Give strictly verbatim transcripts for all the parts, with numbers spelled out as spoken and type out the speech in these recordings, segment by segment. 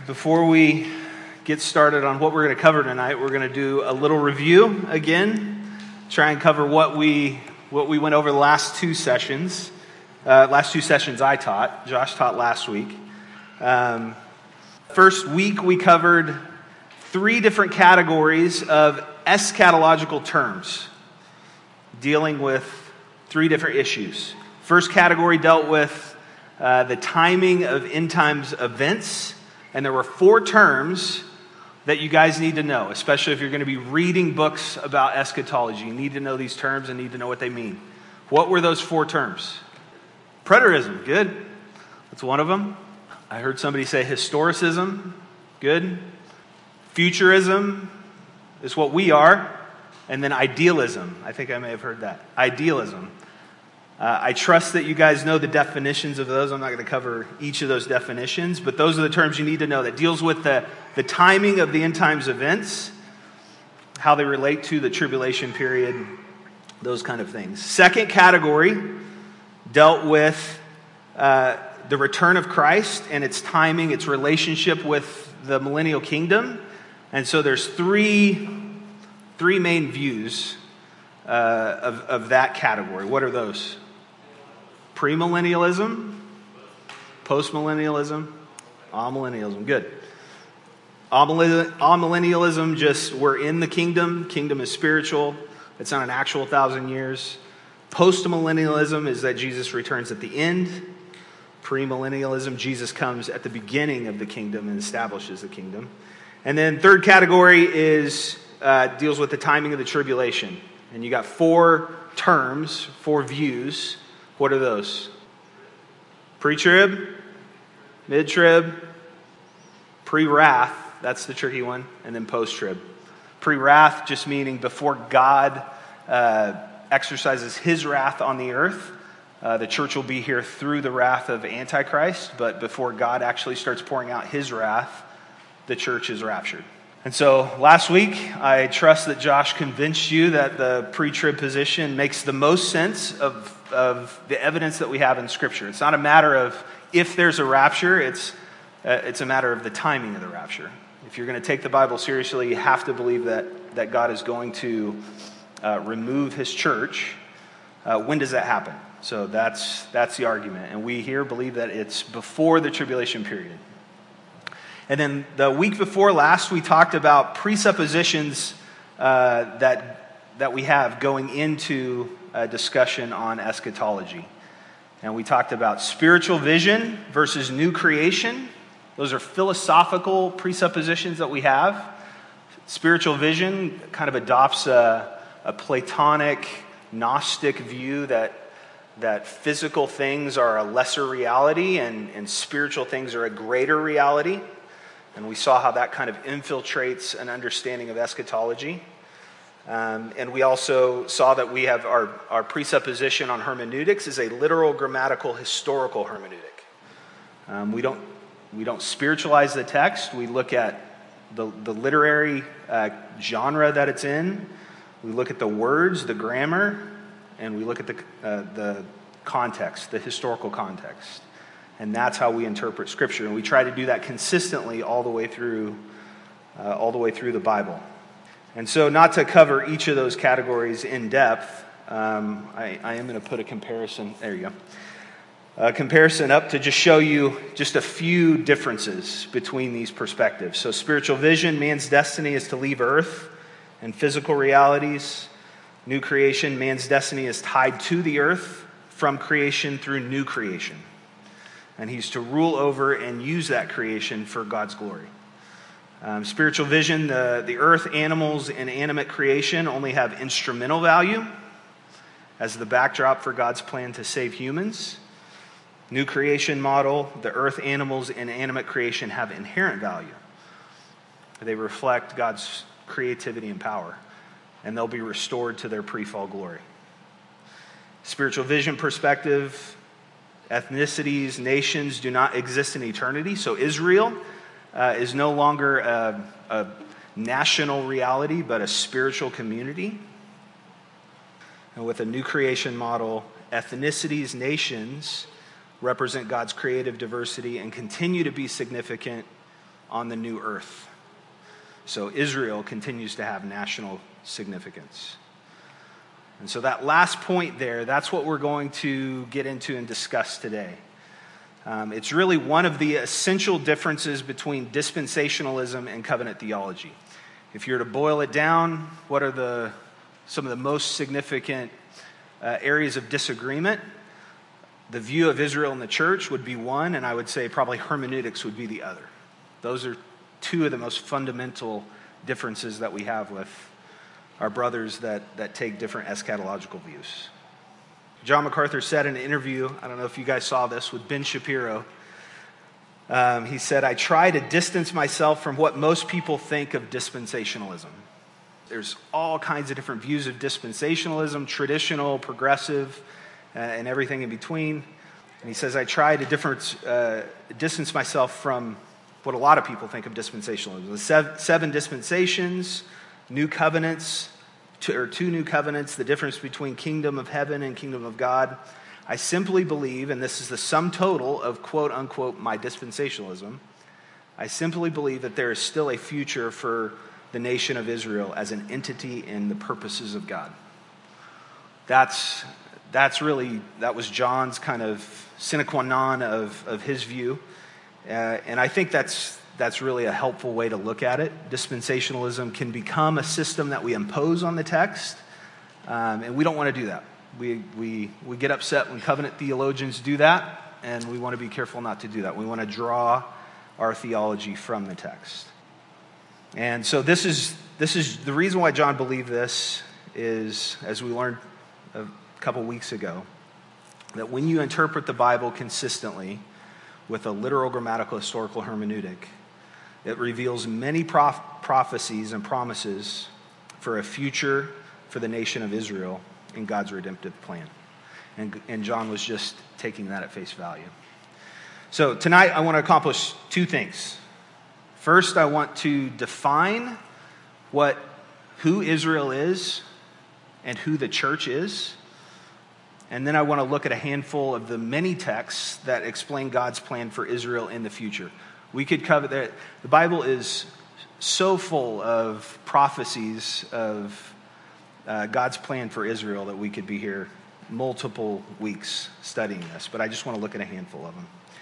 Before we get started on what we're going to cover tonight, we're going to do a little review again, try and cover what we what we went over the last two sessions. Uh, last two sessions I taught. Josh taught last week. Um, first week we covered three different categories of eschatological terms, dealing with three different issues. First category dealt with uh, the timing of end times events. And there were four terms that you guys need to know, especially if you're going to be reading books about eschatology. You need to know these terms and need to know what they mean. What were those four terms? Preterism, good. That's one of them. I heard somebody say historicism, good. Futurism is what we are. And then idealism. I think I may have heard that. Idealism. Uh, I trust that you guys know the definitions of those. I'm not going to cover each of those definitions, but those are the terms you need to know that deals with the, the timing of the end times events, how they relate to the tribulation period, those kind of things. Second category dealt with uh, the return of Christ and its timing, its relationship with the millennial kingdom. And so there's three, three main views uh, of, of that category. What are those? Premillennialism, postmillennialism, amillennialism. Good. Amillennialism, just we're in the kingdom. Kingdom is spiritual. It's not an actual thousand years. Postmillennialism is that Jesus returns at the end. Premillennialism, Jesus comes at the beginning of the kingdom and establishes the kingdom. And then third category is uh, deals with the timing of the tribulation. And you got four terms, four views. What are those? Pre-trib, mid-trib, pre-wrath, that's the tricky one, and then post-trib. Pre-wrath just meaning before God uh, exercises his wrath on the earth. Uh, the church will be here through the wrath of Antichrist, but before God actually starts pouring out his wrath, the church is raptured. And so last week, I trust that Josh convinced you that the pre-trib position makes the most sense of, of the evidence that we have in Scripture. It's not a matter of if there's a rapture, it's, uh, it's a matter of the timing of the rapture. If you're going to take the Bible seriously, you have to believe that, that God is going to uh, remove his church. Uh, when does that happen? So that's, that's the argument. And we here believe that it's before the tribulation period. And then the week before last, we talked about presuppositions uh, that that we have going into a discussion on eschatology. And we talked about spiritual vision versus new creation. Those are philosophical presuppositions that we have. Spiritual vision kind of adopts a, a Platonic, Gnostic view that that physical things are a lesser reality and, and spiritual things are a greater reality. And we saw how that kind of infiltrates an understanding of eschatology. Um, and we also saw that we have our, our presupposition on hermeneutics is a literal, grammatical, historical hermeneutic. Um, we don't we don't spiritualize the text. We look at the, the literary uh, genre that it's in. We look at the words, the grammar, and we look at the uh, the context, the historical context. And that's how we interpret Scripture. And we try to do that consistently all the way through uh, all the way through the Bible. And so not to cover each of those categories in depth, um, I, I am going to put a comparison, there you go, a comparison up to just show you just a few differences between these perspectives. So spiritual vision, man's destiny is to leave earth and physical realities. New creation, man's destiny is tied to the earth from creation through new creation. And he's to rule over and use that creation for God's glory. Um, spiritual vision, the, the earth, animals, and animate creation only have instrumental value as the backdrop for God's plan to save humans. New creation model, the earth, animals, and animate creation have inherent value. They reflect God's creativity and power, and they'll be restored to their pre-fall glory. Spiritual vision perspective, ethnicities, nations do not exist in eternity. So Israel uh, is no longer a, a national reality, but a spiritual community. And with a new creation model, ethnicities, nations represent God's creative diversity and continue to be significant on the new earth. So Israel continues to have national significance. And so that last point there, that's what we're going to get into and discuss today. Um, it's really one of the essential differences between dispensationalism and covenant theology. If you're to boil it down, what are the some of the most significant uh, areas of disagreement? The view of Israel in the church would be one, and I would say probably hermeneutics would be the other. Those are two of the most fundamental differences that we have with our brothers that, that take different eschatological views. John MacArthur said in an interview, I don't know if you guys saw this, with Ben Shapiro, um, he said, "I try to distance myself from what most people think of dispensationalism." There's all kinds of different views of dispensationalism, traditional, progressive, uh, and everything in between. And he says, I try to different, uh, distance myself from what a lot of people think of dispensationalism. The seven, seven dispensations, new covenants, two, or two new covenants, the difference between kingdom of heaven and kingdom of God. I simply believe, and this is the sum total of quote unquote my dispensationalism, I simply believe that there is still a future for the nation of Israel as an entity in the purposes of God. That's that's really, that was John's kind of sine qua non of, of his view. Uh, and I think that's that's really a helpful way to look at it. Dispensationalism can become a system that we impose on the text, um, and we don't want to do that. We, we, we get upset when covenant theologians do that, and we want to be careful not to do that. We want to draw our theology from the text. And so this is this is the reason why John believed this is, as we learned a couple weeks ago, that when you interpret the Bible consistently with a literal, grammatical, historical hermeneutic, it reveals many prof- prophecies and promises for a future for the nation of Israel in God's redemptive plan. And, and John was just taking that at face value. So tonight I want to accomplish two things. First, I want to define what who Israel is and who the church is. And then I want to look at a handful of the many texts that explain God's plan for Israel in the future. We could cover that. The Bible is so full of prophecies of uh, God's plan for Israel that we could be here multiple weeks studying this. But I just want to look at a handful of them.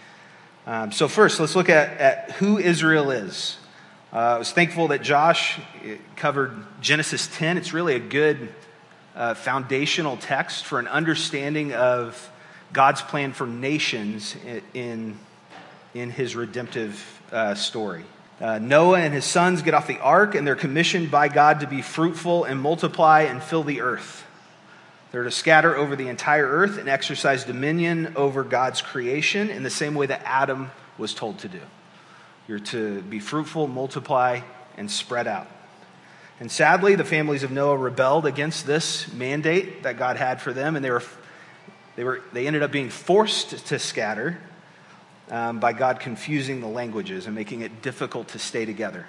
Um, so first, let's look at, at who Israel is. Uh, I was thankful that Josh covered Genesis ten. It's really a good uh, foundational text for an understanding of God's plan for nations in, in, in his redemptive uh, story. Uh, Noah and his sons get off the ark, and they're commissioned by God to be fruitful and multiply and fill the earth. They're to scatter over the entire earth and exercise dominion over God's creation in the same way that Adam was told to do. You're to be fruitful, multiply, and spread out. And sadly, the families of Noah rebelled against this mandate that God had for them, and they were they were they ended up being forced to scatter um, by God confusing the languages and making it difficult to stay together.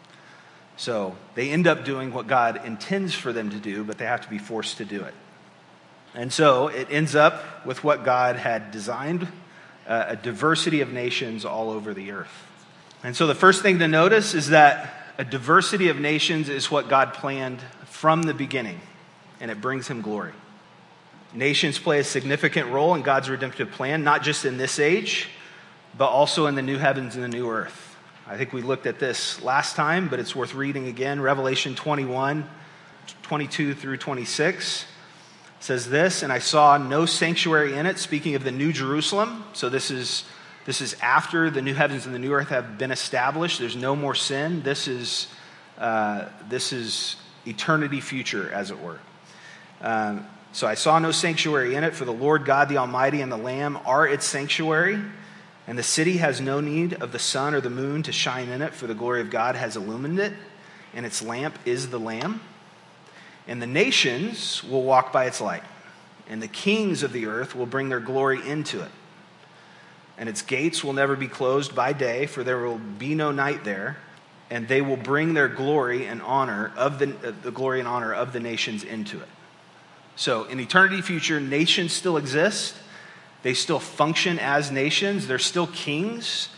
So they end up doing what God intends for them to do, but they have to be forced to do it. And so it ends up with what God had designed, uh, a diversity of nations all over the earth. And so the first thing to notice is that a diversity of nations is what God planned from the beginning, and it brings him glory. Nations play a significant role in God's redemptive plan, not just in this age, but also in the new heavens and the new earth. I think we looked at this last time, but it's worth reading again. Revelation twenty-one, twenty-two through twenty-six. Says this, and I saw no sanctuary in it, speaking of the New Jerusalem. So this is this is after the new heavens and the new earth have been established. There's no more sin. This is uh, this is eternity future, as it were. Um, so I saw no sanctuary in it, for the Lord God, the Almighty, and the Lamb are its sanctuary. And the city has no need of the sun or the moon to shine in it, for the glory of God has illumined it, and its lamp is the Lamb. And the nations will walk by its light, and the kings of the earth will bring their glory into it. And its gates will never be closed by day, for there will be no night there, and they will bring their glory and honor of the, uh, the glory and honor of the nations into it. So in eternity future, nations still exist. They still function as nations. They're still kings,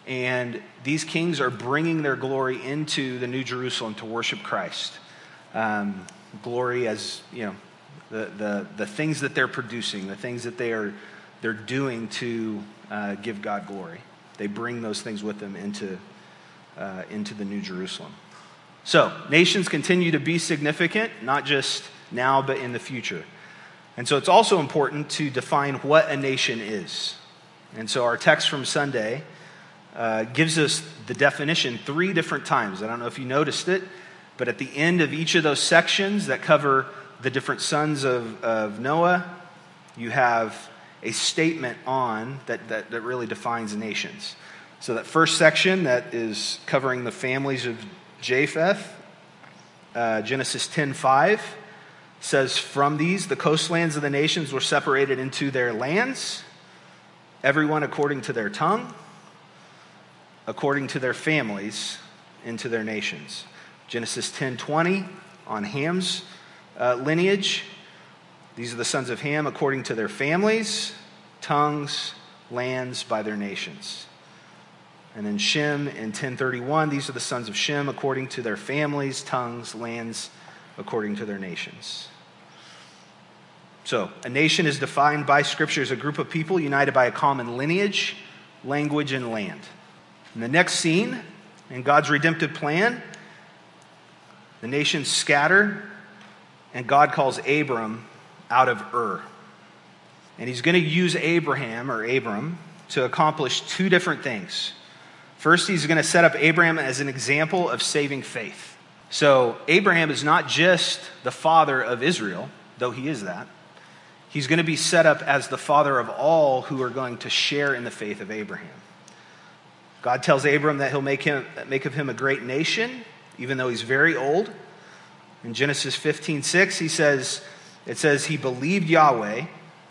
And these kings are bringing their glory into the New Jerusalem to worship Christ. Um, glory as, you know, the, the, the things that they're producing, the things that they are they're doing to uh, give God glory. They bring those things with them into, uh, into the New Jerusalem. So, nations continue to be significant, not just now, but in the future. And so it's also important to define what a nation is. And so our text from Sunday uh, gives us the definition three different times. I don't know if you noticed it, but at the end of each of those sections that cover the different sons of, of Noah, you have a statement on that, that, that really defines nations. So that first section that is covering the families of Japheth, uh, Genesis ten five, says, "From these, the coastlands of the nations were separated into their lands, everyone according to their tongue, according to their families, into their nations." Genesis ten twenty, on Ham's uh, lineage, "These are the sons of Ham according to their families, tongues, lands, by their nations." And then Shem in ten thirty-one, "These are the sons of Shem according to their families, tongues, lands, according to their nations." So, a nation is defined by Scripture as a group of people united by a common lineage, language, and land. In the next scene, in God's redemptive plan, the nations scatter, and God calls Abram out of Ur. And he's going to use Abraham, or Abram, to accomplish two different things. First, he's going to set up Abraham as an example of saving faith. So, Abraham is not just the father of Israel, though he is that. He's going to be set up as the father of all who are going to share in the faith of Abraham. God tells Abram that he'll make him make of him a great nation, even though he's very old. In Genesis fifteen six, he says, it says, "He believed Yahweh,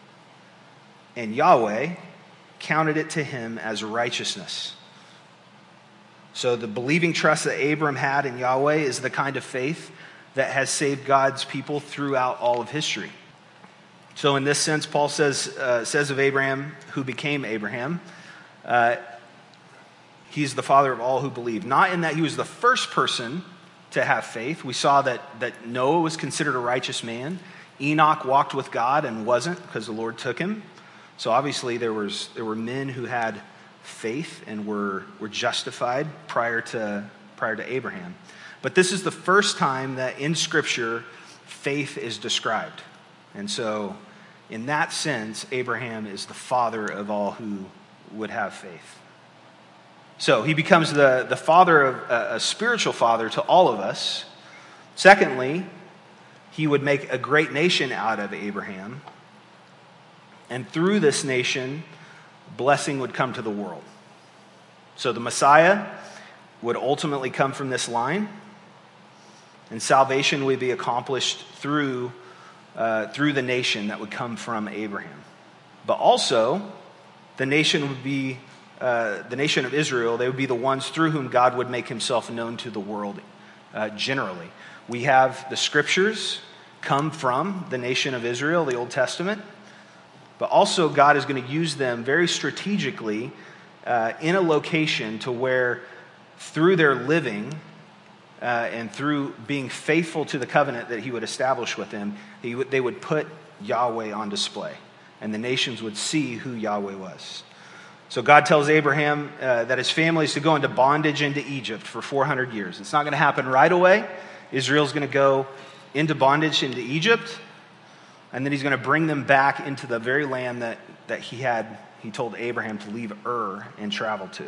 and Yahweh counted it to him as righteousness." So the believing trust that Abram had in Yahweh is the kind of faith that has saved God's people throughout all of history. So in this sense, Paul says uh, says of Abraham, who became Abraham, uh, he's the father of all who believe. Not in that he was the first person to have faith. We saw that, that Noah was considered a righteous man. Enoch walked with God and wasn't, because the Lord took him. So obviously there was there were men who had faith and were were justified prior to prior to Abraham. But this is the first time that in Scripture faith is described. And so in that sense, Abraham is the father of all who would have faith. So he becomes the, the father of uh, a spiritual father to all of us. Secondly, he would make a great nation out of Abraham. And through this nation, blessing would come to the world. So the Messiah would ultimately come from this line, and salvation would be accomplished through, uh, through the nation that would come from Abraham. But also, the nation would be, uh, the nation of Israel, they would be the ones through whom God would make himself known to the world uh, generally. We have the Scriptures come from the nation of Israel, the Old Testament. But also God is going to use them very strategically uh, in a location to where through their living uh, and through being faithful to the covenant that he would establish with them, he would, they would put Yahweh on display. And the nations would see who Yahweh was. So God tells Abraham uh, that his family is to go into bondage into Egypt for four hundred years. It's not going to happen right away. Israel's going to go into bondage into Egypt. And then he's going to bring them back into the very land that, that he had, he told Abraham to leave Ur and travel to.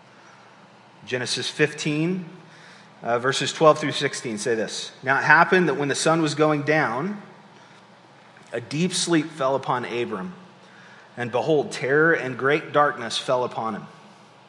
Genesis fifteen, uh, verses twelve through sixteen say this. "Now it happened that when the sun was going down, a deep sleep fell upon Abram. And behold, terror and great darkness fell upon him.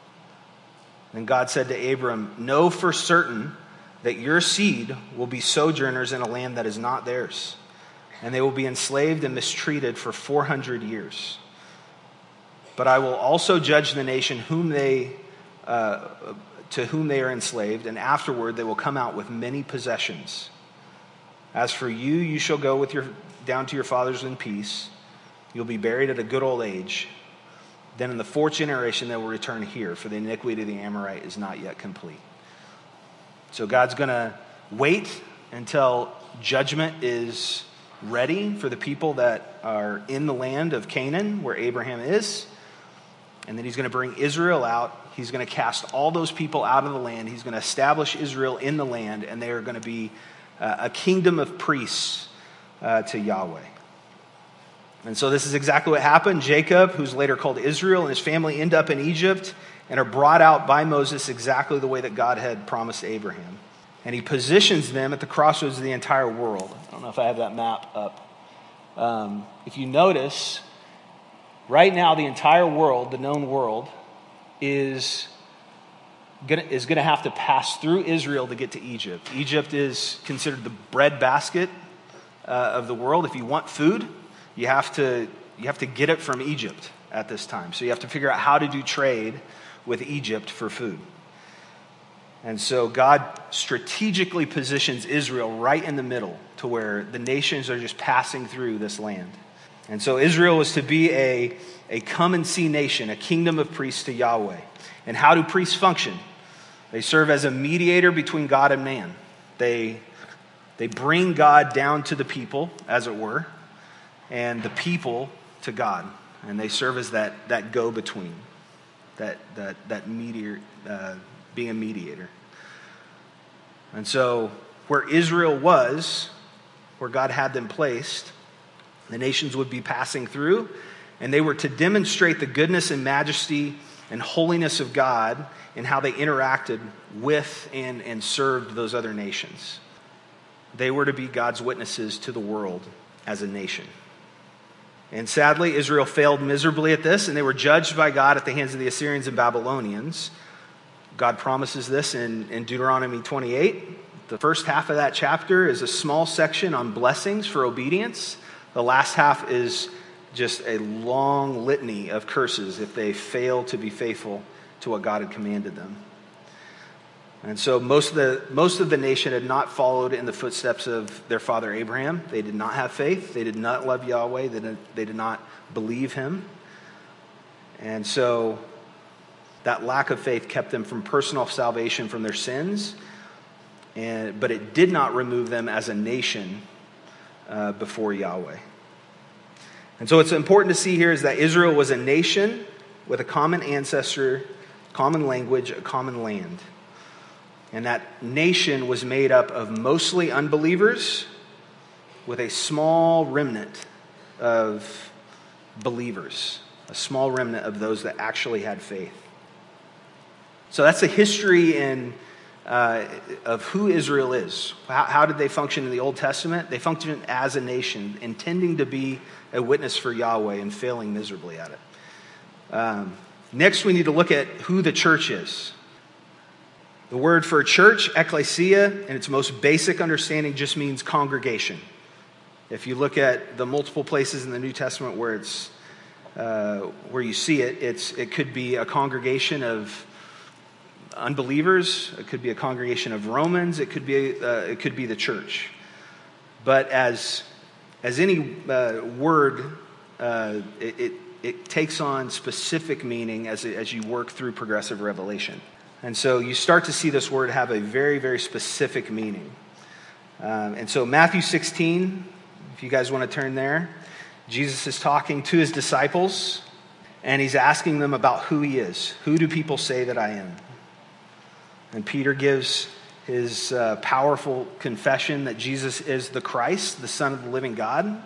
Then God said to Abram, 'Know for certain that your seed will be sojourners in a land that is not theirs. And they will be enslaved and mistreated for four hundred years. But I will also judge the nation whom they, uh, to whom they are enslaved, and afterward they will come out with many possessions. As for you, you shall go with your down to your fathers in peace. You'll be buried at a good old age. Then in the fourth generation, they will return here, for the iniquity of the Amorite is not yet complete. So God's going to wait until judgment is ready for the people that are in the land of Canaan, where Abraham is. And then he's going to bring Israel out. He's going to cast all those people out of the land. He's going to establish Israel in the land, and they are going to be uh, a kingdom of priests uh, to Yahweh. And so this is exactly what happened. Jacob, who's later called Israel, and his family end up in Egypt and are brought out by Moses exactly the way that God had promised Abraham. And he positions them at the crossroads of the entire world. I don't know if I have that map up. Um, if you notice, right now the entire world, the known world, is gonna, is going to have to pass through Israel to get to Egypt. Egypt is considered the bread basket uh, of the world. If you want food, you have to you have to get it from Egypt at this time. So you have to figure out how to do trade with Egypt for food. And so God strategically positions Israel right in the middle to where the nations are just passing through this land. And so Israel was to be a, a come-and-see nation, a kingdom of priests to Yahweh. And how do priests function? They serve as a mediator between God and man. They, they bring God down to the people, as it were, and the people to God. And they serve as that, that go-between, that, that, that mediator, uh, being a mediator. And so where Israel was, where God had them placed, the nations would be passing through, and they were to demonstrate the goodness and majesty and holiness of God in how they interacted with and, and served those other nations. They were to be God's witnesses to the world as a nation. And sadly, Israel failed miserably at this, and they were judged by God at the hands of the Assyrians and Babylonians. God promises this in, in Deuteronomy twenty-eight. The first half of that chapter is a small section on blessings for obedience. The last half is just a long litany of curses if they fail to be faithful to what God had commanded them. And so most of the most of the nation had not followed in the footsteps of their father Abraham. They did not have faith. They did not love Yahweh. They did, they did not believe him. And so that lack of faith kept them from personal salvation from their sins, and but it did not remove them as a nation uh, before Yahweh. And so what's important to see here is that Israel was a nation with a common ancestor, common language, a common land. And that nation was made up of mostly unbelievers with a small remnant of believers, a small remnant of those that actually had faith. So that's the history in, uh, of who Israel is. How, how did they function in the Old Testament? They functioned as a nation, intending to be a witness for Yahweh and failing miserably at it. Um, next, we need to look at who the church is. The word for church, ecclesia, in its most basic understanding just means congregation. If you look at the multiple places in the New Testament where it's uh, where you see it, it's it could be a congregation of unbelievers, it could be a congregation of Romans, it could be uh, it could be the church. But as as any uh, word, uh, it, it it takes on specific meaning as it, as you work through progressive revelation. And so you start to see this word have a very, very specific meaning. Um, and so Matthew sixteen, if you guys want to turn there, Jesus is talking to his disciples, and he's asking them about who he is. Who do people say that I am? And Peter gives his uh, powerful confession that Jesus is the Christ, the Son of the living God.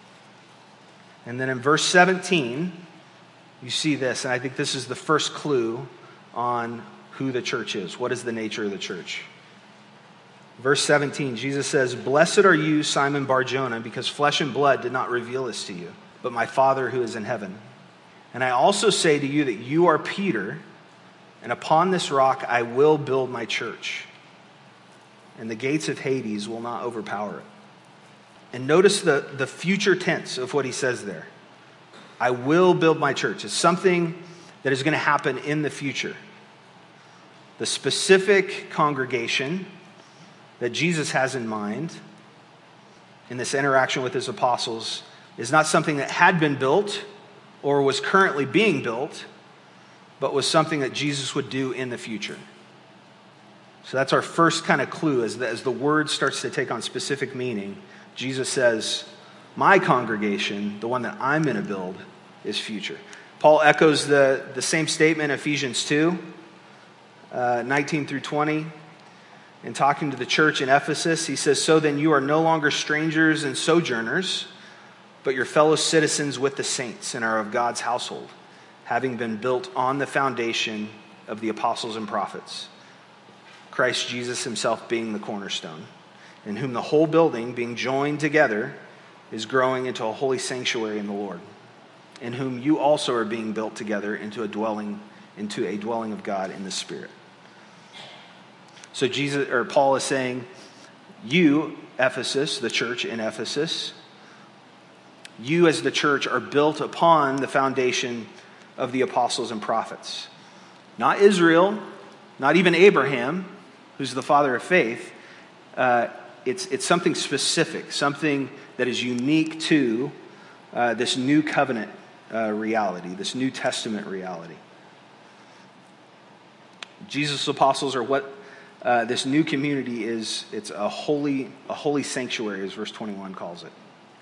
And then in verse seventeen, you see this, and I think this is the first clue on who the church is. What is the nature of the church? Verse seventeen, Jesus says, "Blessed are you, Simon Bar-Jonah, because flesh and blood did not reveal this to you, but my Father who is in heaven. And I also say to you that you are Peter, and upon this rock I will build my church, and the gates of Hades will not overpower it." And notice the, the future tense of what he says there. I will build my church. It's something that is going to happen in the future. The specific congregation that Jesus has in mind in this interaction with his apostles is not something that had been built or was currently being built, but was something that Jesus would do in the future. So that's our first kind of clue. As the, as the word starts to take on specific meaning, Jesus says, my congregation, the one that I'm going to build, is future. Paul echoes the, the same statement in Ephesians two, uh, nineteen through twenty. In talking to the church in Ephesus, he says, so then you are no longer strangers and sojourners, but your fellow citizens with the saints and are of God's household, having been built on the foundation of the apostles and prophets, Christ Jesus himself being the cornerstone, in whom the whole building, being joined together, is growing into a holy sanctuary in the Lord, in whom you also are being built together into a dwelling, into a dwelling of God in the Spirit. So Jesus or Paul is saying, you, Ephesus, the church in Ephesus, you as the church are built upon the foundation of the apostles and prophets. Not Israel, not even Abraham, who's the father of faith. Uh, it's, it's something specific, something that is unique to uh, this new covenant uh, reality, this New Testament reality. Jesus' apostles are what uh, this new community is. It's a holy, a holy sanctuary, as verse twenty-one calls it.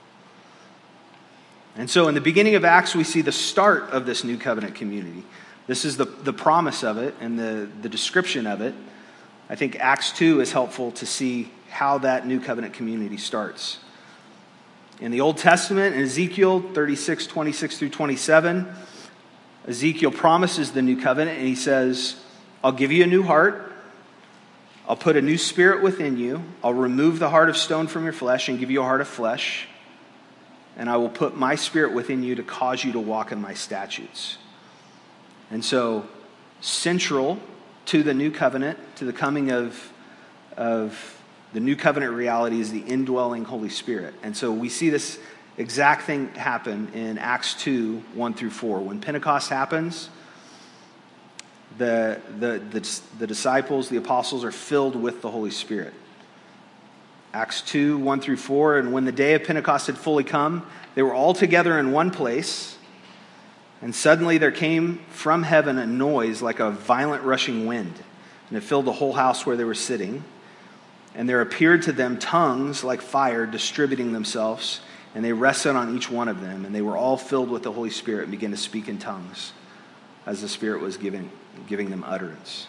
And so in the beginning of Acts, we see the start of this new covenant community. This is the, the promise of it and the, the description of it. I think Acts two is helpful to see how that new covenant community starts. In the Old Testament, in Ezekiel thirty-six, twenty-six through twenty-seven, Ezekiel promises the new covenant, and he says, I'll give you a new heart. I'll put a new spirit within you. I'll remove the heart of stone from your flesh and give you a heart of flesh. And I will put my spirit within you to cause you to walk in my statutes. And so, central to the new covenant, to the coming of, of the new covenant reality, is the indwelling Holy Spirit. And so we see this exact thing happen in Acts two, one through four. When Pentecost happens, the, the, the, the disciples, the apostles, are filled with the Holy Spirit. Acts two, one through four, and when the day of Pentecost had fully come, they were all together in one place, and suddenly there came from heaven a noise like a violent rushing wind, and it filled the whole house where they were sitting. And there appeared to them tongues like fire distributing themselves, and they rested on each one of them, and they were all filled with the Holy Spirit and began to speak in tongues as the Spirit was giving, giving them utterance.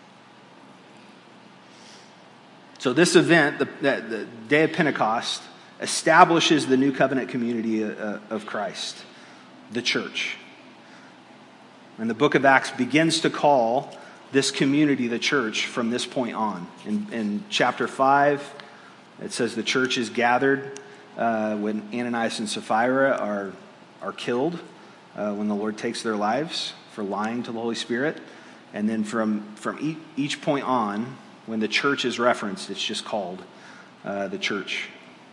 So this event, the, the, the day of Pentecost, establishes the new covenant community uh, of Christ, the church. And the book of Acts begins to call this community the church from this point on. In, in chapter five, it says the church is gathered uh, when Ananias and Sapphira are, are killed, uh, when the Lord takes their lives for lying to the Holy Spirit. And then from, from each, each point on, when the church is referenced, it's just called uh, the church.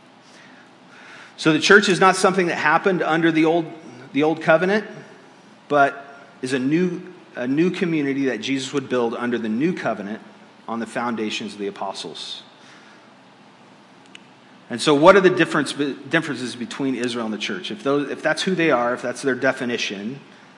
So the church is not something that happened under the old the old covenant, but is a new a new community that Jesus would build under the new covenant on the foundations of the apostles. And so, what are the difference, differences between Israel and the church? If those, if that's who they are, if that's their definition,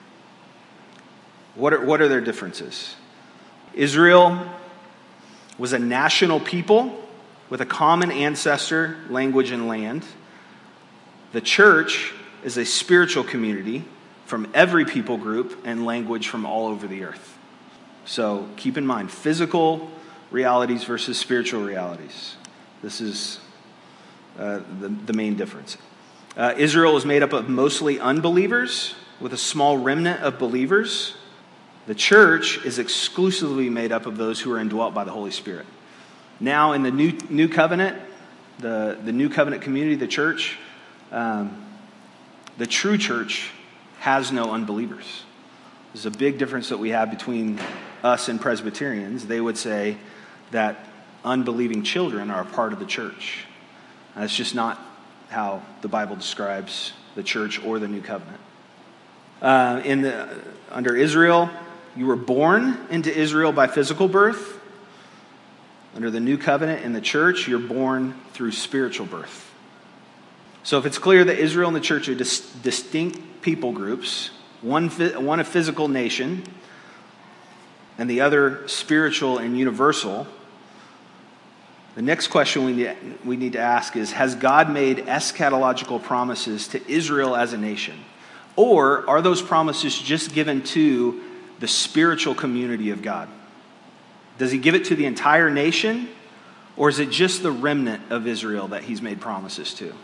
what are what are their differences? Israel was a national people with a common ancestor, language, and land. The church is a spiritual community from every people group and language from all over the earth. So keep in mind, physical realities versus spiritual realities. This is uh, the, the main difference. Uh, Israel is made up of mostly unbelievers with a small remnant of believers. The church is exclusively made up of those who are indwelt by the Holy Spirit. Now in the new new covenant, the, the new covenant community, the church, um, the true church has no unbelievers. There's a big difference that we have between us and Presbyterians. They would say that unbelieving children are a part of the church. And that's just not how the Bible describes the church or the new covenant. Uh, in the under Israel, you were born into Israel by physical birth. Under the new covenant in the church, you're born through spiritual birth. So if it's clear that Israel and the church are dis- distinct people groups, one, one a physical nation, and the other spiritual and universal, the next question we need, we need to ask is, has God made eschatological promises to Israel as a nation? Or are those promises just given to the spiritual community of God? Does he give it to the entire nation? Or is it just the remnant of Israel that he's made promises to?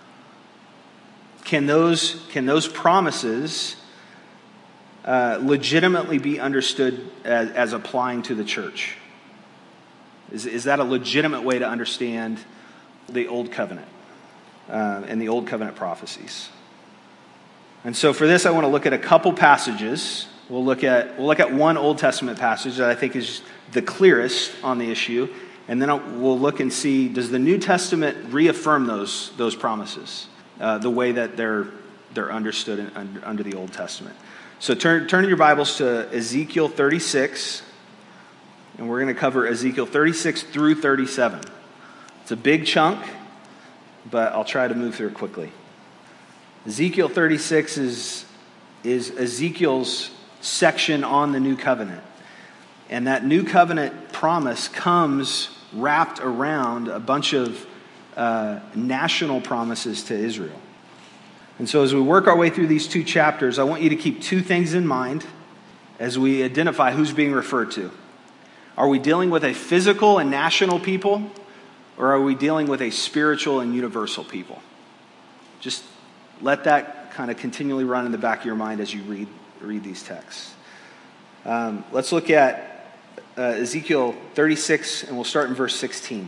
Can those, can those promises uh, legitimately be understood as, as applying to the church? Is, is that a legitimate way to understand the Old Covenant uh, and the Old Covenant prophecies? And so for this, I want to look at a couple passages. We'll look at we'll look at one Old Testament passage that I think is the clearest on the issue, and then I'll, we'll look and see, does the New Testament reaffirm those those promises uh, the way that they're they're understood in, under, under the Old Testament? So turn turn your Bibles to Ezekiel thirty-six. And we're going to cover Ezekiel thirty-six through thirty-seven. It's a big chunk, but I'll try to move through it quickly. Ezekiel thirty-six is, is Ezekiel's section on the New Covenant. And that New Covenant promise comes wrapped around a bunch of uh, national promises to Israel. And so as we work our way through these two chapters, I want you to keep two things in mind as we identify who's being referred to. Are we dealing with a physical and national people, or are we dealing with a spiritual and universal people? Just let that kind of continually run in the back of your mind as you read read these texts. Um, let's look at uh, Ezekiel thirty-six, and we'll start in verse sixteen.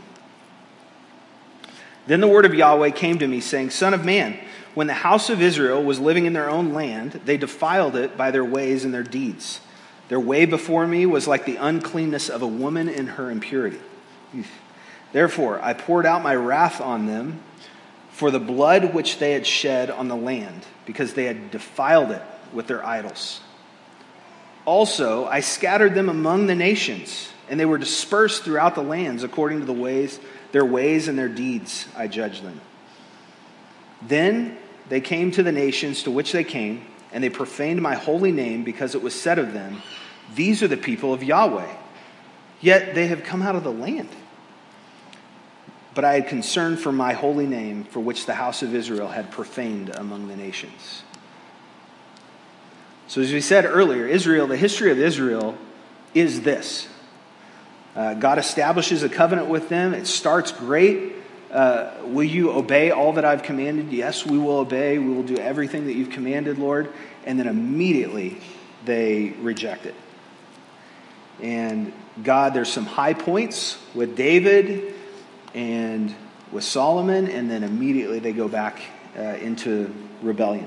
Then the word of Yahweh came to me, saying, Son of man, when the house of Israel was living in their own land, they defiled it by their ways and their deeds. Their way before me was like the uncleanness of a woman in her impurity. Therefore, I poured out my wrath on them for the blood which they had shed on the land, because they had defiled it with their idols. Also, I scattered them among the nations, and they were dispersed throughout the lands according to the ways, their ways and their deeds. I judged them. Then they came to the nations to which they came, and they profaned my holy name, because it was said of them, These are the people of Yahweh, yet they have come out of the land. But I had concern for my holy name, for which the house of Israel had profaned among the nations. So as we said earlier, Israel, the history of Israel is this. Uh, God establishes a covenant with them. It starts great. Uh, will you obey all that I've commanded? Yes, we will obey. We will do everything that you've commanded, Lord. And then immediately they reject it. And God, there's some high points with David and with Solomon, and then immediately they go back uh, into rebellion.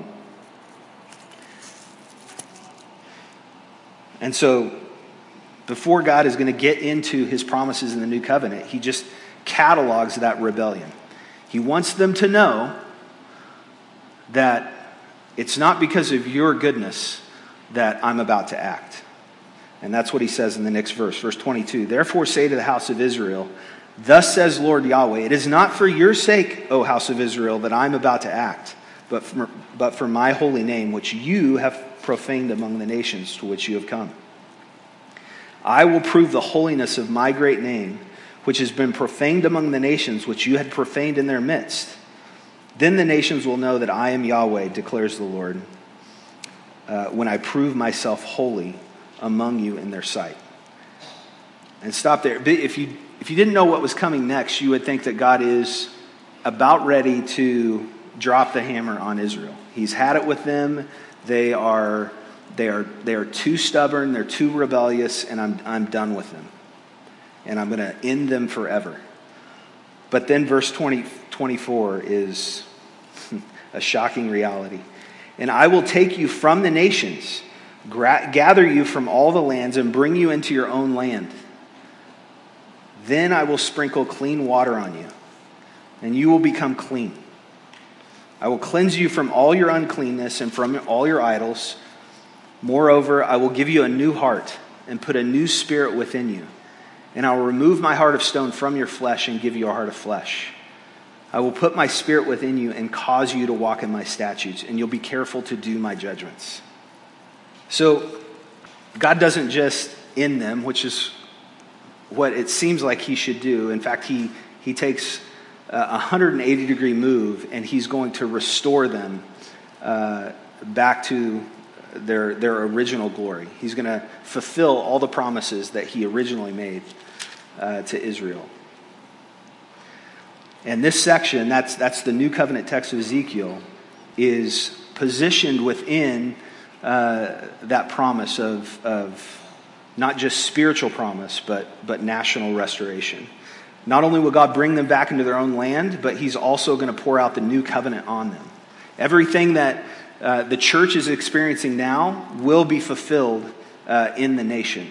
And so before God is going to get into his promises in the new covenant, he just catalogs that rebellion. He wants them to know that it's not because of your goodness that I'm about to act. And that's what he says in the next verse, verse twenty-two. Therefore say to the house of Israel, Thus says Lord Yahweh, it is not for your sake, O house of Israel, that I'm about to act, but for, but for my holy name, which you have profaned among the nations to which you have come. I will prove the holiness of my great name, which has been profaned among the nations, which you had profaned in their midst. Then the nations will know that I am Yahweh, declares the Lord, uh, when I prove myself holy among you in their sight. And stop there. If you if you didn't know what was coming next, you would think that God is about ready to drop the hammer on Israel. He's had it with them. They are they are they are too stubborn. They're too rebellious, and I'm I'm done with them. And I'm going to end them forever. But then verse twenty, twenty-four is a shocking reality. And I will take you from the nations, gra- gather you from all the lands, and bring you into your own land. Then I will sprinkle clean water on you, and you will become clean. I will cleanse you from all your uncleanness and from all your idols. Moreover, I will give you a new heart and put a new spirit within you. And I will remove my heart of stone from your flesh and give you a heart of flesh. I will put my spirit within you and cause you to walk in my statutes, and you'll be careful to do my judgments. So God doesn't just end them, which is what it seems like he should do. In fact, he, he takes a one hundred eighty degree move, and he's going to restore them uh, back to their, their original glory. He's going to fulfill all the promises that he originally made uh, to Israel. And this section, that's that's the New Covenant text of Ezekiel, is positioned within uh, that promise of, of not just spiritual promise, but, but national restoration. Not only will God bring them back into their own land, but he's also going to pour out the new covenant on them. Everything that uh, the church is experiencing now will be fulfilled uh, in the nation.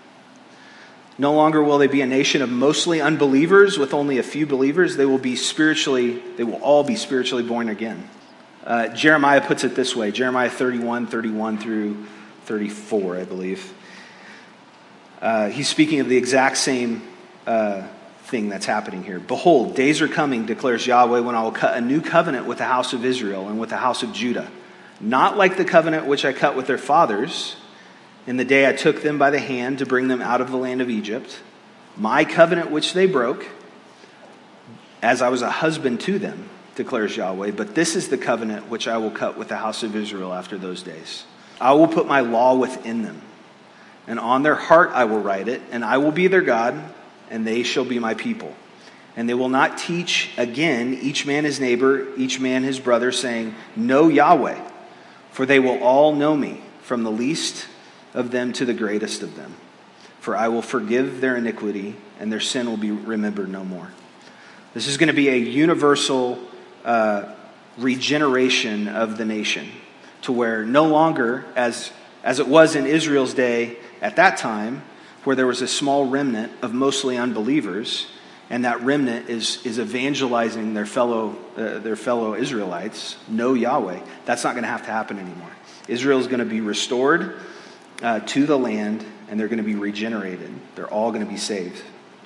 No longer will they be a nation of mostly unbelievers with only a few believers. They will be spiritually, they will all be spiritually born again. Uh, Jeremiah puts it this way, Jeremiah thirty-one, thirty-one through thirty-four, I believe. Uh, he's speaking of the exact same uh, thing that's happening here. Behold, days are coming, declares Yahweh, when I will cut a new covenant with the house of Israel and with the house of Judah. Not like the covenant which I cut with their fathers in the day I took them by the hand to bring them out of the land of Egypt, my covenant which they broke, as I was a husband to them, declares Yahweh. But this is the covenant which I will cut with the house of Israel after those days. I will put my law within them, and on their heart I will write it, and I will be their God, and they shall be my people. And they will not teach again each man his neighbor, each man his brother, saying, know Yahweh, for they will all know me, from the least of them to the greatest of them. For I will forgive their iniquity, and their sin will be remembered no more. This is going to be a universal uh, regeneration of the nation, to where no longer, as, as it was in Israel's day at that time, where there was a small remnant of mostly unbelievers, and that remnant is, is evangelizing their fellow, uh, their fellow Israelites, know Yahweh. That's not going to have to happen anymore. Israel is going to be restored Uh, to the land, and they're going to be regenerated. They're all going to be saved.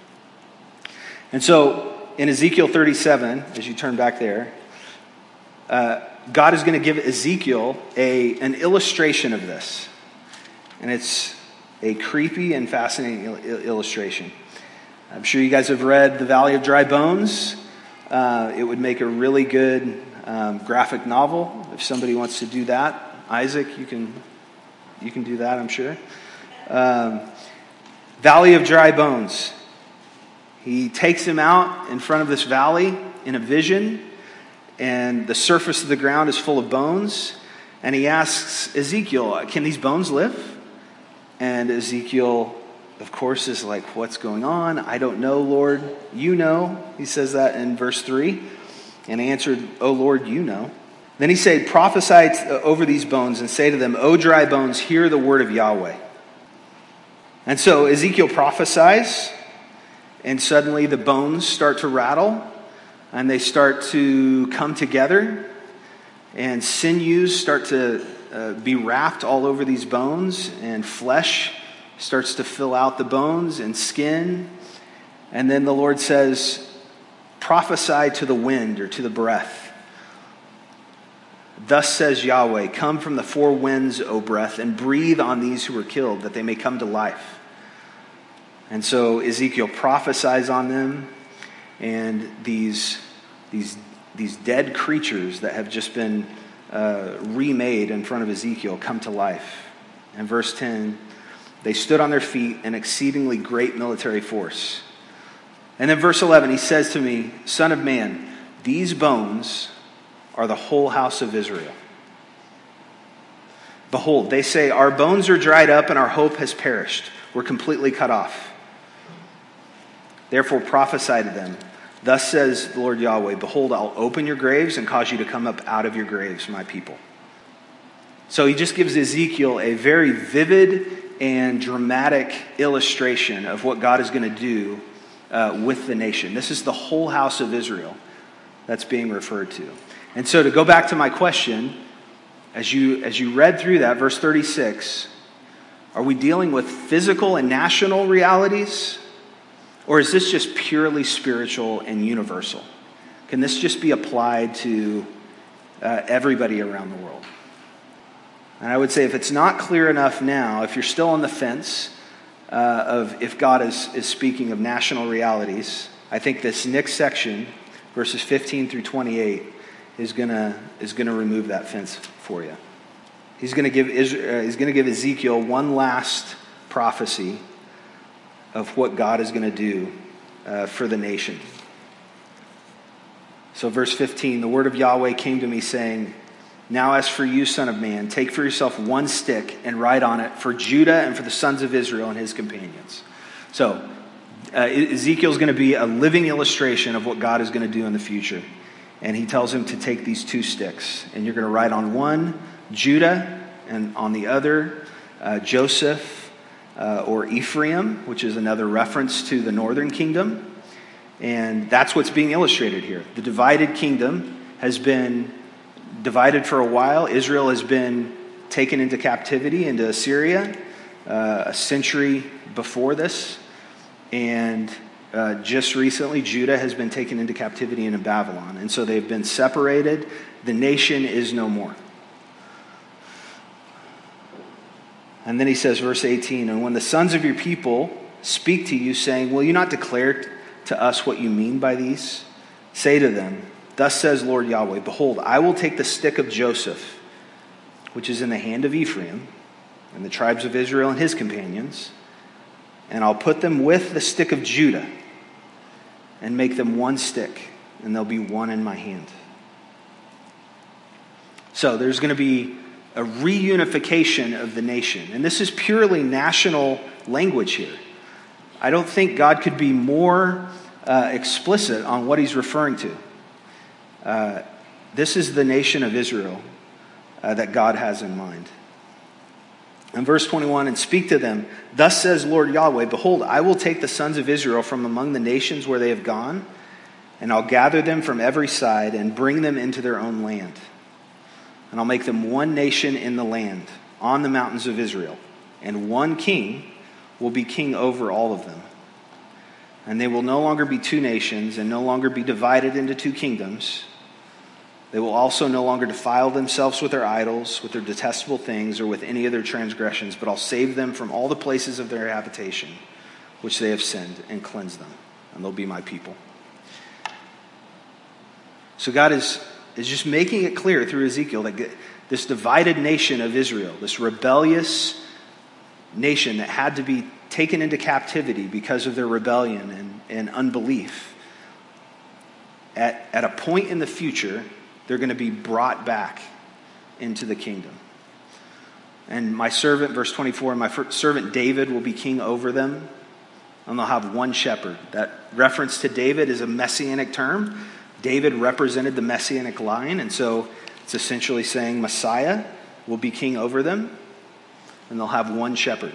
And so in Ezekiel thirty-seven, as you turn back there, uh, God is going to give Ezekiel a an illustration of this. And it's a creepy and fascinating il- illustration. I'm sure you guys have read The Valley of Dry Bones. Uh, it would make a really good um, graphic novel if somebody wants to do that. Isaac, you can... You can do that, I'm sure. Um, valley of Dry Bones. He takes him out in front of this valley in a vision, and the surface of the ground is full of bones. And he asks Ezekiel, can these bones live? And Ezekiel, of course, is like, what's going on? I don't know, Lord. You know. He says that in verse three. And he answered, oh, Lord, you know. Then he said, prophesy over these bones and say to them, O dry bones, hear the word of Yahweh. And so Ezekiel prophesies, and suddenly the bones start to rattle, and they start to come together, and sinews start to uh, be wrapped all over these bones, and flesh starts to fill out the bones, and skin. And then the Lord says, prophesy to the wind, or to the breath. Thus says Yahweh, come from the four winds, O breath, and breathe on these who were killed, that they may come to life. And so Ezekiel prophesies on them, and these, these, these dead creatures that have just been uh, remade in front of Ezekiel come to life. And verse ten, they stood on their feet, an exceedingly great military force. And then verse eleven, he says to me, Son of man, these bones are the whole house of Israel. Behold, they say, our bones are dried up and our hope has perished. We're completely cut off. Therefore prophesy to them. Thus says the Lord Yahweh, behold, I'll open your graves and cause you to come up out of your graves, my people. So he just gives Ezekiel a very vivid and dramatic illustration of what God is going to do uh, with the nation. This is the whole house of Israel that's being referred to. And so to go back to my question, as you as you read through that, verse thirty-six, are we dealing with physical and national realities? Or is this just purely spiritual and universal? can this just be applied to uh, everybody around the world? And I would say if it's not clear enough now, if you're still on the fence uh, of if God is, is speaking of national realities, I think this next section, verses fifteen through twenty-eight, is gonna is gonna remove that fence for you. He's gonna give Israel, uh, he's gonna give Ezekiel one last prophecy of what God is gonna do uh, for the nation. So verse fifteen, the word of Yahweh came to me saying, now as for you, son of man, take for yourself one stick and write on it for Judah and for the sons of Israel and his companions. So uh, Ezekiel's going to be a living illustration of what God is going to do in the future. And he tells him to take these two sticks. And you're going to write on one Judah and on the other uh, Joseph uh, or Ephraim, which is another reference to the northern kingdom. And that's what's being illustrated here. The divided kingdom has been divided for a while. Israel has been taken into captivity into Assyria uh, a century before this. And uh, just recently, Judah has been taken into captivity into Babylon. And so they've been separated. The nation is no more. And then he says, verse eighteen, and when the sons of your people speak to you, saying, will you not declare to us what you mean by these? Say to them, thus says Lord Yahweh, behold, I will take the stick of Joseph, which is in the hand of Ephraim, and the tribes of Israel and his companions, and I'll put them with the stick of Judah, and make them one stick, and there'll be one in my hand. So there's going to be a reunification of the nation. And this is purely national language here. I don't think God could be more uh, explicit on what he's referring to. Uh, this is the nation of Israel uh, that God has in mind. In verse twenty-one, and speak to them, thus says Lord Yahweh, behold, I will take the sons of Israel from among the nations where they have gone, and I'll gather them from every side and bring them into their own land. And I'll make them one nation in the land, on the mountains of Israel, and one king will be king over all of them. And they will no longer be two nations, and no longer be divided into two kingdoms. They will also no longer defile themselves with their idols, with their detestable things, or with any of their transgressions, but I'll save them from all the places of their habitation, which they have sinned, and cleanse them, and they'll be my people. So God is, is just making it clear through Ezekiel that this divided nation of Israel, this rebellious nation that had to be taken into captivity because of their rebellion and, and unbelief, at, at a point in the future, they're going to be brought back into the kingdom. And my servant, verse twenty-four, my servant David will be king over them, and they'll have one shepherd. That reference to David is a messianic term. David represented the messianic line, and so it's essentially saying Messiah will be king over them, and they'll have one shepherd.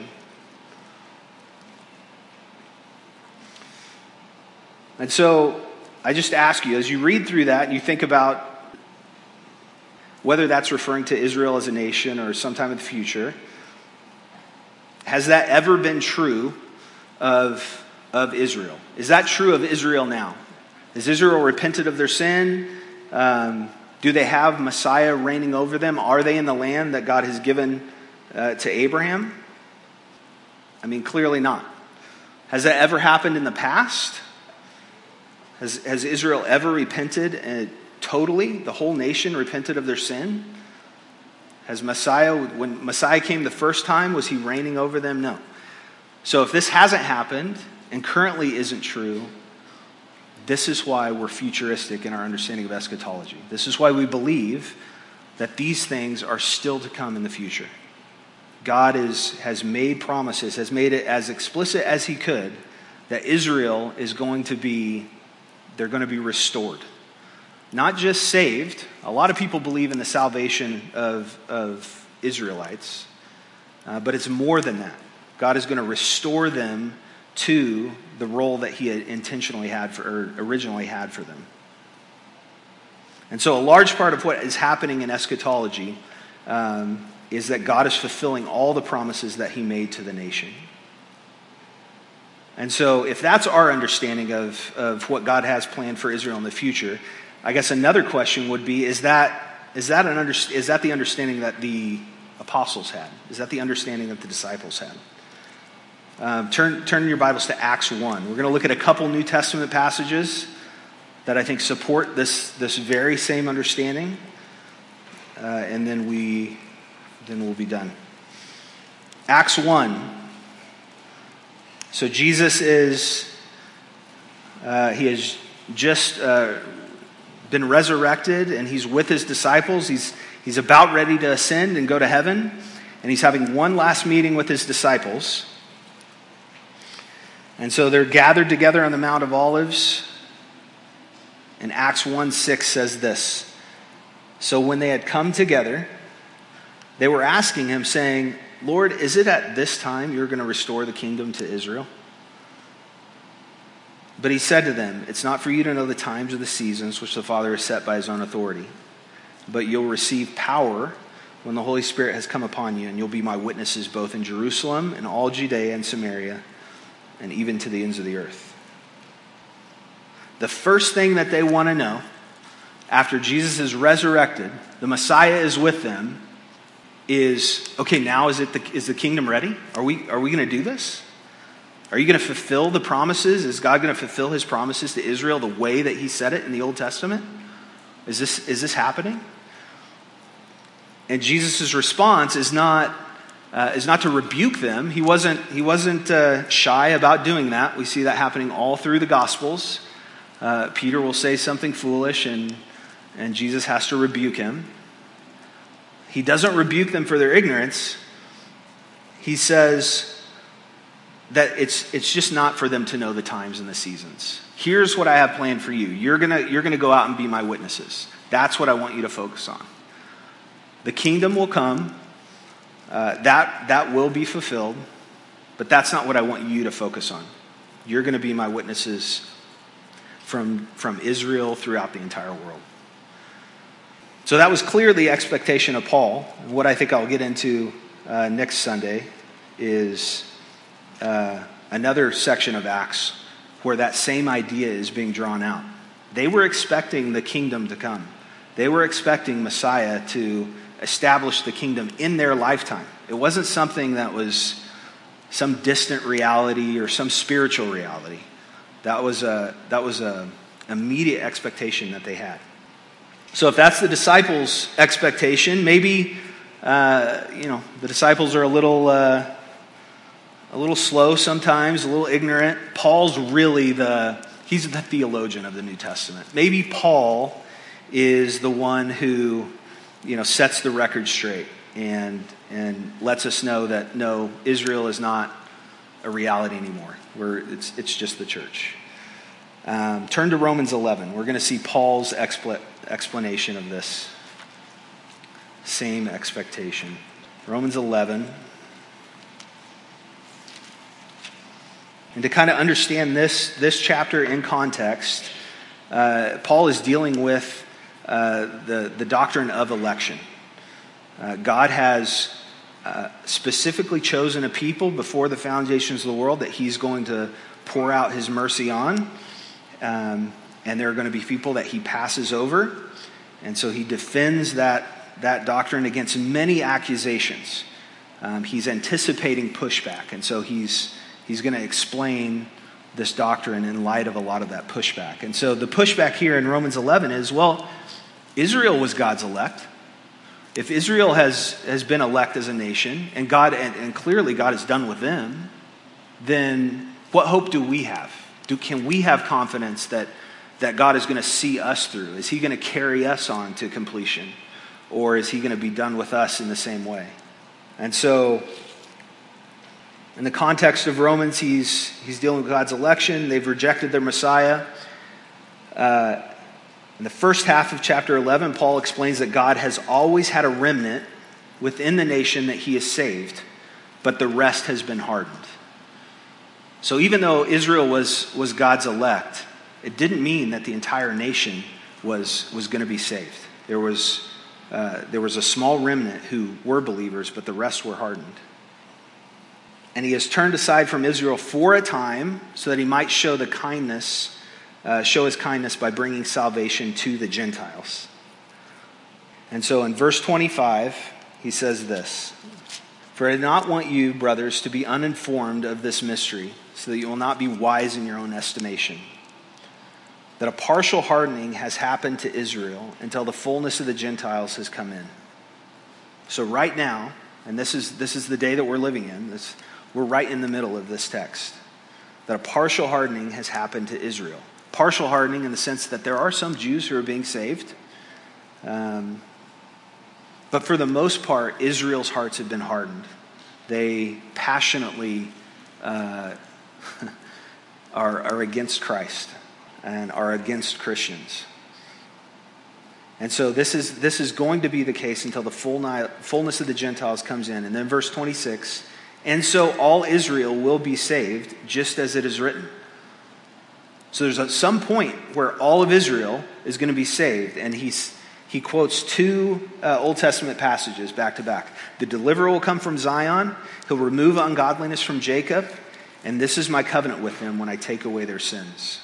And so I just ask you, as you read through that and you think about whether that's referring to Israel as a nation or sometime in the future, has that ever been true of, of Israel? Is that true of Israel now? Has Israel repented of their sin? Um, do they have Messiah reigning over them? Are they in the land that God has given uh, to Abraham? I mean, clearly not. Has that ever happened in the past? Has, has Israel ever repented and totally, the whole nation repented of their sin? Has Messiah, when Messiah came the first time, was he reigning over them? No. So if this hasn't happened and currently isn't true, this is why we're futuristic in our understanding of eschatology. This is why we believe that these things are still to come in the future. God is, has made promises, has made it as explicit as he could, that Israel is going to be, they're going to be restored. Not just saved. A lot of people believe in the salvation of, of Israelites, uh, but it's more than that. God is going to restore them to the role that he had intentionally had for, or originally had for them. And so a large part of what is happening in eschatology um, is that God is fulfilling all the promises that he made to the nation. And so if that's our understanding of, of what God has planned for Israel in the future, I guess another question would be, is that is that an under, is that the understanding that the apostles had? Is that the understanding that the disciples had? Um, turn, turn your Bibles to Acts one. We're going to look at a couple New Testament passages that I think support this, this very same understanding. Uh, and then, we, then we'll be done. Acts one. So Jesus is, uh, he has just uh, been resurrected, and he's with his disciples. He's, he's about ready to ascend and go to heaven. And he's having one last meeting with his disciples. And so they're gathered together on the Mount of Olives. And Acts one six says this. So when they had come together, they were asking him, saying, Lord, is it at this time you're going to restore the kingdom to Israel? But he said to them, it's not for you to know the times or the seasons which the Father has set by his own authority. But you'll receive power when the Holy Spirit has come upon you, and you'll be my witnesses both in Jerusalem and all Judea and Samaria, and even to the ends of the earth. The first thing that they want to know, after Jesus is resurrected, the Messiah is with them, is, okay, now is it the, is the kingdom ready? Are we, are we going to do this? Are you going to fulfill the promises? Is God going to fulfill his promises to Israel the way that he said it in the Old Testament? Is this, is this happening? And Jesus' response is not, uh, is not to rebuke them. He wasn't, he wasn't uh, shy about doing that. We see that happening all through the Gospels. Uh, Peter will say something foolish, and, and Jesus has to rebuke him. He doesn't rebuke them for their ignorance. He says that it's it's just not for them to know the times and the seasons. Here's what I have planned for you. You're gonna you're gonna go out and be my witnesses. That's what I want you to focus on. The kingdom will come. Uh, that that will be fulfilled, but that's not what I want you to focus on. You're going to be my witnesses from from Israel throughout the entire world. So that was clearly the expectation of Paul. What I think I'll get into uh, next Sunday is uh, another section of Acts where that same idea is being drawn out. They were expecting the kingdom to come. They were expecting Messiah to establish the kingdom in their lifetime. It wasn't something that was some distant reality or some spiritual reality. That was a that was a immediate expectation that they had. So if that's the disciples' expectation, maybe uh, you know the disciples are a little uh, a little slow sometimes, a little ignorant. Paul's really the he's the theologian of the New Testament. Maybe Paul is the one who you know sets the record straight and and lets us know that no, Israel is not a reality anymore. We're, it's it's just the church. Um, turn to Romans eleven. We're going to see Paul's expl- explanation of this same expectation. Romans eleven. And to kind of understand this, this chapter in context, uh, Paul is dealing with uh, the, the doctrine of election. Uh, God has uh, specifically chosen a people before the foundations of the world that he's going to pour out his mercy on. Um, and there are going to be people that he passes over. And so he defends that, that doctrine against many accusations. Um, he's anticipating pushback. And so he's, he's going to explain this doctrine in light of a lot of that pushback. And so the pushback here in Romans eleven is, well, Israel was God's elect. If Israel has, has been elect as a nation, and God and, and clearly God is done with them, then what hope do we have? Do, can we have confidence that, that God is going to see us through? Is he going to carry us on to completion? Or is he going to be done with us in the same way? And so, in the context of Romans, he's, he's dealing with God's election. They've rejected their Messiah. Uh, in the first half of chapter eleven, Paul explains that God has always had a remnant within the nation that he has saved, but the rest has been hardened. So even though Israel was, was God's elect, it didn't mean that the entire nation was, was going to be saved. There was, uh, there was a small remnant who were believers, but the rest were hardened. And he has turned aside from Israel for a time so that he might show the kindness, uh, show his kindness by bringing salvation to the Gentiles. And so in verse twenty-five, he says this, "For I do not want you, brothers, to be uninformed of this mystery, so that you will not be wise in your own estimation. That a partial hardening has happened to Israel until the fullness of the Gentiles has come in." So right now, and this is this is the day that we're living in, this, we're right in the middle of this text, that a partial hardening has happened to Israel. Partial hardening in the sense that there are some Jews who are being saved, um, but for the most part, Israel's hearts have been hardened. They passionately uh, are, are against Christ and are against Christians. And so this is this is going to be the case until the full ni- fullness of the Gentiles comes in. And then verse twenty-six, "And so all Israel will be saved, just as it is written." So there's a, some point where all of Israel is going to be saved. And he's, he quotes two uh, Old Testament passages back to back. "The deliverer will come from Zion. He'll remove ungodliness from Jacob. And this is my covenant with them when I take away their sins."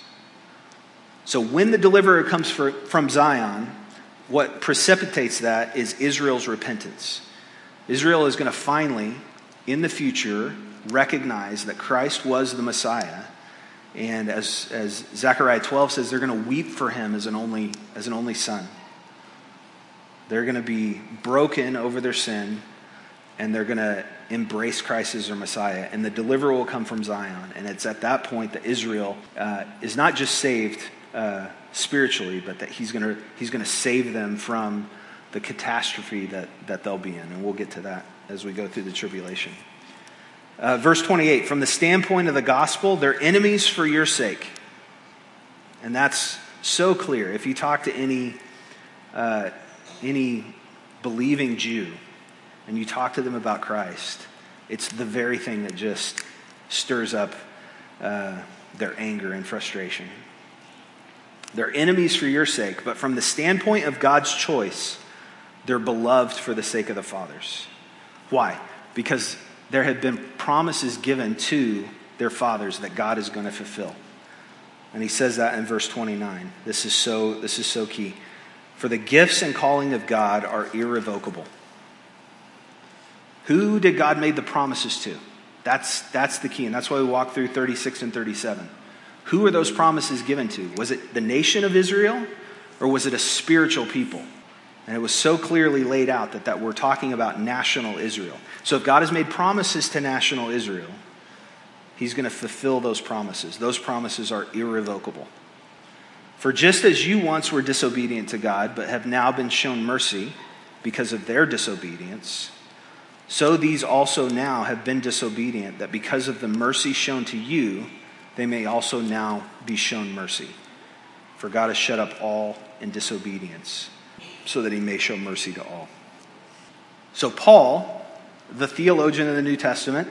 So when the deliverer comes for, from Zion, what precipitates that is Israel's repentance. Israel is going to finally, in the future, recognize that Christ was the Messiah. And as, as Zechariah twelve says, they're going to weep for him as an only, as an only son. They're going to be broken over their sin, and they're going to embrace Christ as their Messiah. And the deliverer will come from Zion. And it's at that point that Israel uh, is not just saved uh, spiritually, but that he's going to he's going to save them from the catastrophe that, that they'll be in. And we'll get to that as we go through the tribulation. Uh, verse twenty-eight, "From the standpoint of the gospel, they're enemies for your sake." And that's so clear. If you talk to any uh, any believing Jew and you talk to them about Christ, it's the very thing that just stirs up uh, their anger and frustration. They're enemies for your sake, but from the standpoint of God's choice, they're beloved for the sake of the fathers. Why? Because there have been promises given to their fathers that God is going to fulfill. And he says that in verse twenty-nine. This is so, this is so key. "For the gifts and calling of God are irrevocable." Who did God make the promises to? That's, that's the key. And that's why we walk through thirty-six and thirty-seven. Who are those promises given to? Was it the nation of Israel, or was it a spiritual people? And it was so clearly laid out that, that we're talking about national Israel. So if God has made promises to national Israel, he's going to fulfill those promises. Those promises are irrevocable. "For just as you once were disobedient to God, but have now been shown mercy because of their disobedience, so these also now have been disobedient, that because of the mercy shown to you, they may also now be shown mercy. For God has shut up all in disobedience, so that he may show mercy to all." So Paul, the theologian of the New Testament,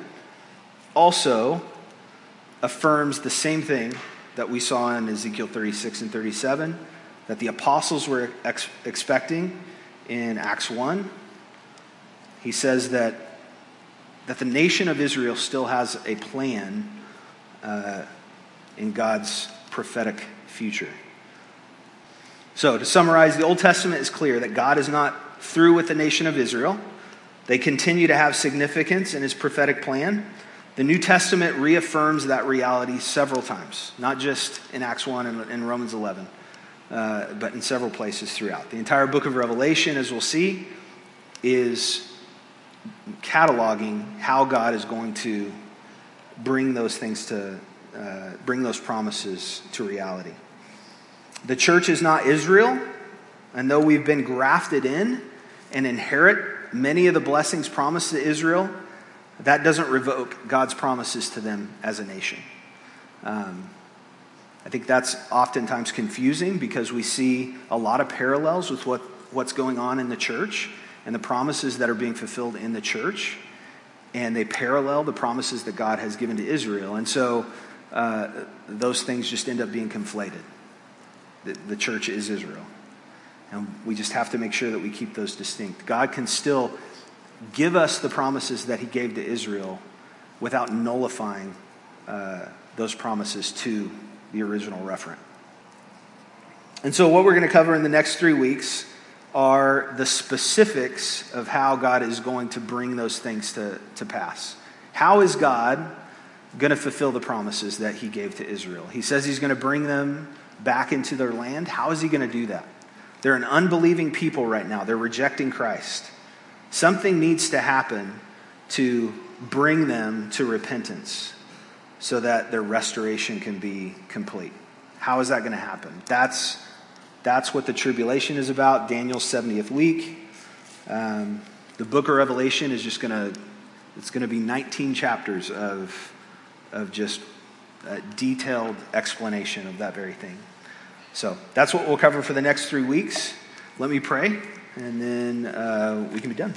also affirms the same thing that we saw in Ezekiel thirty-six and thirty-seven, that the apostles were ex- expecting in Acts one. He says that, that the nation of Israel still has a plan uh, in God's prophetic future. So to summarize, the Old Testament is clear that God is not through with the nation of Israel. They continue to have significance in his prophetic plan. The New Testament reaffirms that reality several times, not just in Acts one and in Romans eleven, uh, but in several places throughout. The entire book of Revelation, as we'll see, is cataloging how God is going to bring those things to, uh, bring those promises to reality. The church is not Israel, and though we've been grafted in and inherit many of the blessings promised to Israel, that doesn't revoke God's promises to them as a nation. Um, I think that's oftentimes confusing because we see a lot of parallels with what, what's going on in the church and the promises that are being fulfilled in the church, and they parallel the promises that God has given to Israel. And so uh, those things just end up being conflated. The, the church is Israel. And we just have to make sure that we keep those distinct. God can still give us the promises that he gave to Israel without nullifying uh, those promises to the original referent. And so what we're going to cover in the next three weeks are the specifics of how God is going to bring those things to, to pass. How is God going to fulfill the promises that he gave to Israel? He says he's going to bring them back into their land. How is he going to do that? They're an unbelieving people right now. They're rejecting Christ. Something needs to happen to bring them to repentance so that their restoration can be complete. How is that going to happen? That's That's what the tribulation is about, Daniel's seventieth week. Um, the book of Revelation is just going to, it's going to be nineteen chapters of, of just a detailed explanation of that very thing. So that's what we'll cover for the next three weeks. Let me pray, and then uh, we can be done.